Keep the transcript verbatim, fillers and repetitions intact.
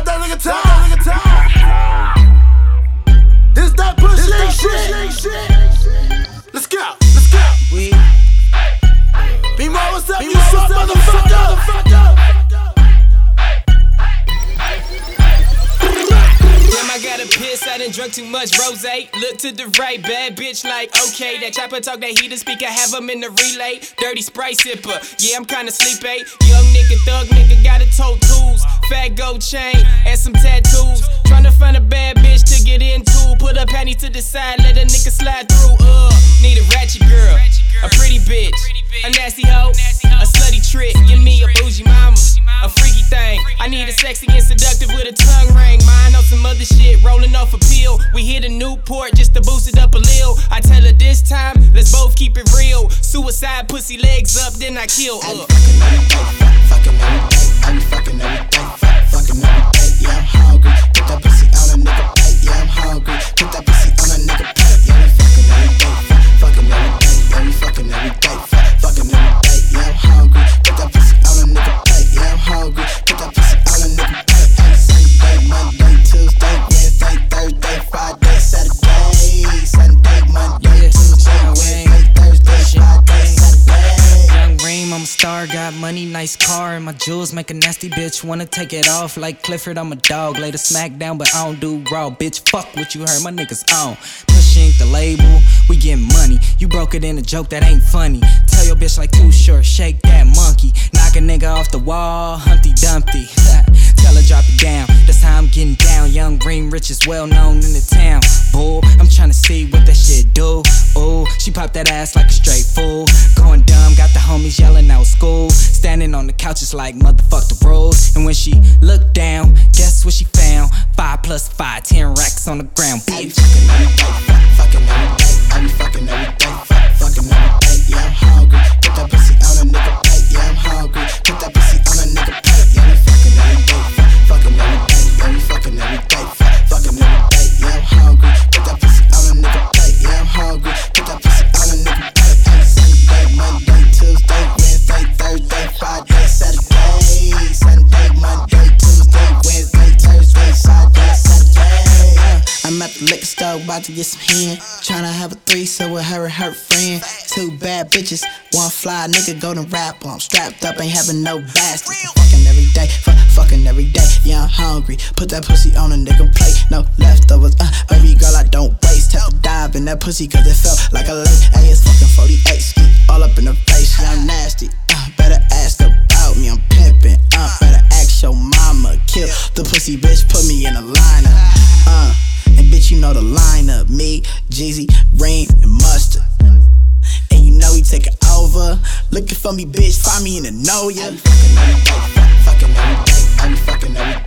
that nigga time. This that pussy shit. Let's go, let's go. We Be more, what's up, you suck, motherfucker. Damn, I gotta piss, I done drunk too much rosé. Look to the right, bad bitch like, okay. That chopper talk, that heater speaker, have him in the relay. Dirty Sprite sipper, yeah, I'm kinda sleepy. Young nigga, thug nigga, got a toe tools. Fat gold chain, and some tattoos. Tryna find a bad bitch to get into. Put her panties to the side, let a nigga slide through. Uh, need a ratchet girl, a pretty bitch, a nasty hoe, a slutty trick. Give me a bougie mama, a freaky thing. I need a sexy and seductive with a tongue ring. Mine on some other shit, rolling off a pill. We hit a Newport just to boost it up a little. I tell her this time, let's both keep it real. Suicide, pussy legs up, then I kill. Uh. Fucking every day, I be fucking every day, fucking every day, yeah, I'm hungry. Put that pussy on a nigga plate, yeah, I'm hungry. Put that pussy on a nigga plate, yeah, we fucking every day, fucking every day, yeah, we fucking every day, fucking every day, yeah, I'm hungry. Put that pussy on a nigga plate, yeah, I'm hungry. Put that pussy on a nigga plate, yeah, Sunday, Monday, Tuesday, Wednesday, Thursday, Friday, Saturday, Sunday, Monday, Tuesday, Wednesday, Thursday, Friday, Saturday. Young Reem, I'm a star, got money, nice car, and my jewels make a nasty bitch wanna take it off. Like Clifford, I'm a dog, lay the smack down, but I don't do raw. Bitch, fuck what you heard, my niggas on. Push ink the label, we getting money. You broke it in a joke that ain't funny. Tell your bitch like Too Short, shake that monkey. Knock a nigga off the wall, Humpty Dumpty. Tell her drop it down, that's how I'm getting down. Young Green Rich is well known in the town. Bull, I'm tryna see what that shit do. Ooh, she popped that ass like a straight fool. Going dumb, got the homies yelling out school. Standing on the couches like motherfuck the rules. And when she looked down, guess what she found? Five plus five, ten racks on the ground, bitch. Fucking every day, fucking every day, I be fucking every day, fucking every day, yeah, I'm hungry. Put that pussy on a nigga plate, yeah, I'm hungry. Put that pussy on a nigga plate, yeah, we fucking every day, fucking every day, yeah, we fucking every day, fucking every day, yeah, I'm hungry. Put that pussy on a nigga plate, yeah, I'm hungry. Put that pussy on a nigga plate, yeah, Sunday, Monday, Tuesday, Wednesday, Thursday, Friday, Saturday, Sunday, Monday, Tuesday, Wednesday, Thursday, Friday, Saturday. I'm at the liquor store, about to get some hen. Tryna have a threesome with her and her friend. Two bad bitches, one fly nigga, golden rap on. Strapped up, ain't having no bastards. Fucking every day, fuck, fucking every day. Yeah, I'm hungry. Put that pussy on a nigga plate. No leftovers, uh, baby girl, I don't waste. Have to dive in that pussy cause it felt like a lake. Hey, it's fucking forty-eight, ski all up in her face. Yeah, I'm nasty, uh, better ask about me, I'm pimpin'. Uh, better ask your mama, kill the pussy bitch, put me in a lineup. Uh. And bitch, you know the lineup. Me, Jeezy, Reem, and Mustard. And you know we take it over. Looking for me, bitch, find me in the know ya. I be fucking every day, fucking every day, I be fucking every day.